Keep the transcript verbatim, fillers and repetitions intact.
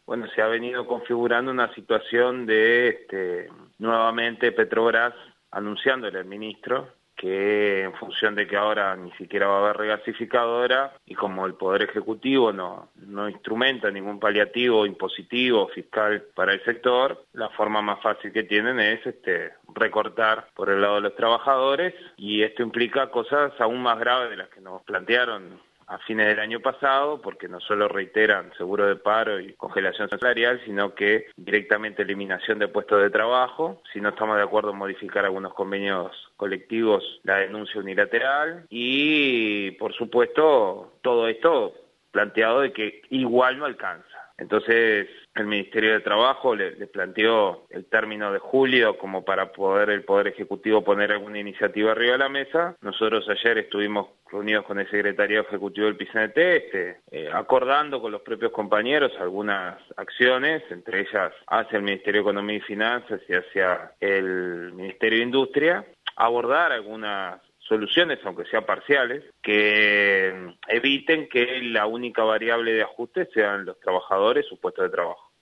bueno, se ha venido configurando una situación de, este, nuevamente Petrobras anunciándole al ministro que en función de que ahora ni siquiera va a haber regasificadora y como el Poder Ejecutivo no, no instrumenta ningún paliativo impositivo fiscal para el sector, la forma más fácil que tienen es este, recortar por el lado de los trabajadores, y esto implica cosas aún más graves de las que nos plantearon a fines del año pasado, porque no solo reiteran seguro de paro y congelación salarial, sino que directamente eliminación de puestos de trabajo. Si no estamos de acuerdo en modificar algunos convenios colectivos, la denuncia unilateral y, por supuesto, todo esto planteado de que igual no alcanza. Entonces, el Ministerio de Trabajo le, le planteó el término de julio como para poder el Poder Ejecutivo poner alguna iniciativa arriba de la mesa. Nosotros ayer estuvimos reunidos con el Secretariado Ejecutivo del P C N T, este, eh, acordando con los propios compañeros algunas acciones, entre ellas hacia el Ministerio de Economía y Finanzas y hacia el Ministerio de Industria, abordar algunas soluciones, aunque sean parciales, que eviten que la única variable de ajuste sean los trabajadores, sus puestos de trabajo.